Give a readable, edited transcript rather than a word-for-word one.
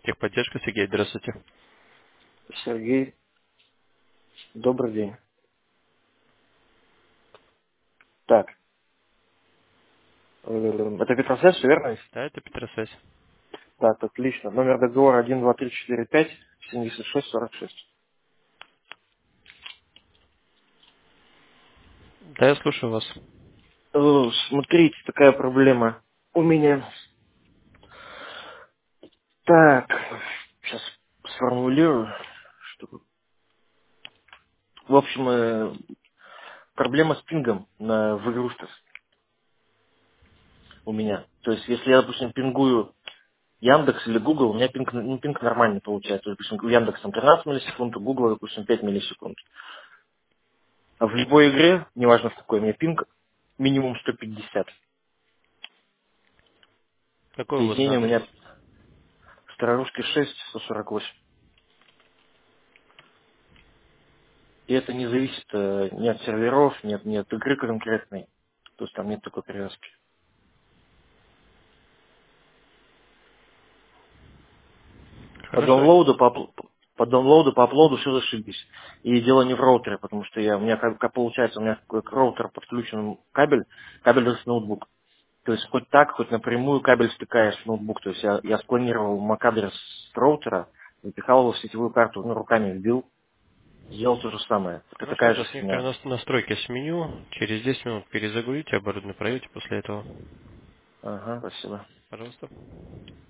Техподдержка, Сергей, здравствуйте. Сергей, добрый день. Так, это Петросвязь, всё верно? Да, это Петросвязь. Так, отлично. Номер договора 12345-7646. Да, я слушаю вас. Смотрите, такая проблема у меня. Так, сейчас сформулирую, чтобы... В общем, проблема с пингом в игрушках у меня. То есть, если я, допустим, пингую Яндекс или Google, у меня пинг нормальный получается. То есть, допустим, у Яндекса там 13 миллисекунд, у Google, допустим, 5 миллисекунд. А в любой игре, неважно в какой, у меня пинг минимум 150. Какой у вас Соединение у адрес? меня Старорусский 6, 148. И это не зависит ни от серверов, ни от игры конкретной. То есть там нет такой привязки. По Хорошо. download, по download, по апплоаду все зашибись. И дело не в роутере, потому что у меня как получается, у меня к роутер подключен кабель с ноутбук. То есть хоть так, хоть напрямую кабель стыкаешь в ноутбук. То есть я склонировал MAC-адрес с роутера, запихал его в сетевую карту, руками вбил, сделал то же самое. Это Хорошо, такая у же нас некоторые фигня. настройки сменю. Через 10 минут перезагрузите оборудование, проверьте после этого. Ага, спасибо. Пожалуйста.